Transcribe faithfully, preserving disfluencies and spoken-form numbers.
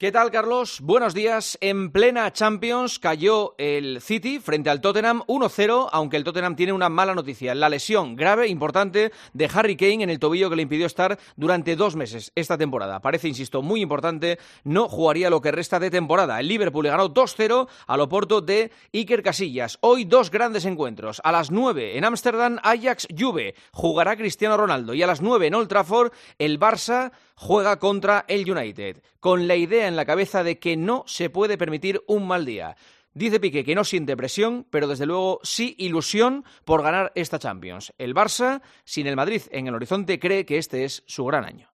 ¿Qué tal, Carlos? Buenos días. En plena Champions cayó el City frente al Tottenham uno cero, aunque el Tottenham tiene una mala noticia. La lesión grave, importante, de Harry Kane en el tobillo que le impidió estar durante dos meses esta temporada. Parece, insisto, muy importante, no jugaría lo que resta de temporada. El Liverpool le ganó dos cero al Oporto de Iker Casillas. Hoy dos grandes encuentros. A las nueve en Ámsterdam, Ajax-Juve. Jugará Cristiano Ronaldo. Y a las nueve en Old Trafford, el Barça juega contra el United, con la idea en la cabeza de que no se puede permitir un mal día. Dice Piqué que no siente presión, pero desde luego sí ilusión por ganar esta Champions. El Barça, sin el Madrid en el horizonte, cree que este es su gran año.